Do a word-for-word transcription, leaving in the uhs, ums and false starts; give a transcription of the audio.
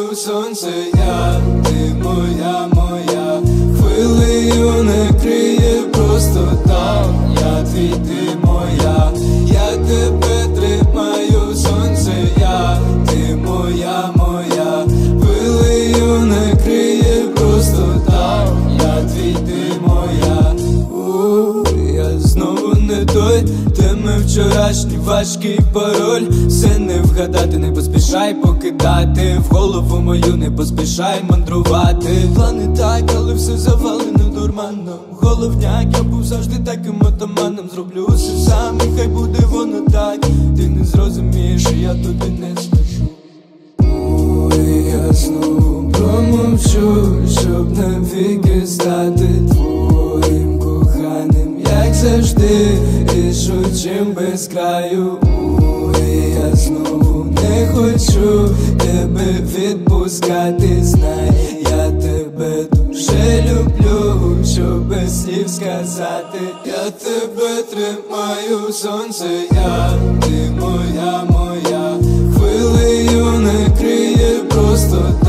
маю сонце, я, ти моя, моя, хвилею не криє просто так. Я твій, ти моя, я тебе тримаю, сонце, я, ти моя, моя, хвилею не криє просто так. Я твій, ти моя. У, я знову не той, теми вчорашній важкий пароль. Все не вгадати, не поспішай покидати, в голову мою не поспішай мандрувати. Плани так, але все завалено дурманом. Головняк, я був завжди таким отаманом. Зроблю все сам, і хай буде воно так. Ти не зрозумієш, і я тобі не скажу. Ой, я знову промовчу, щоб навіки стати твоїм коханим, як завжди, і шучим без краю. Ой, я знову не хочу тебе відпускати, знай, я тебе дуже люблю, щоб без слів сказати. Я тебе тримаю, сонце, я, ти моя, моя, хвилею не криє просто так.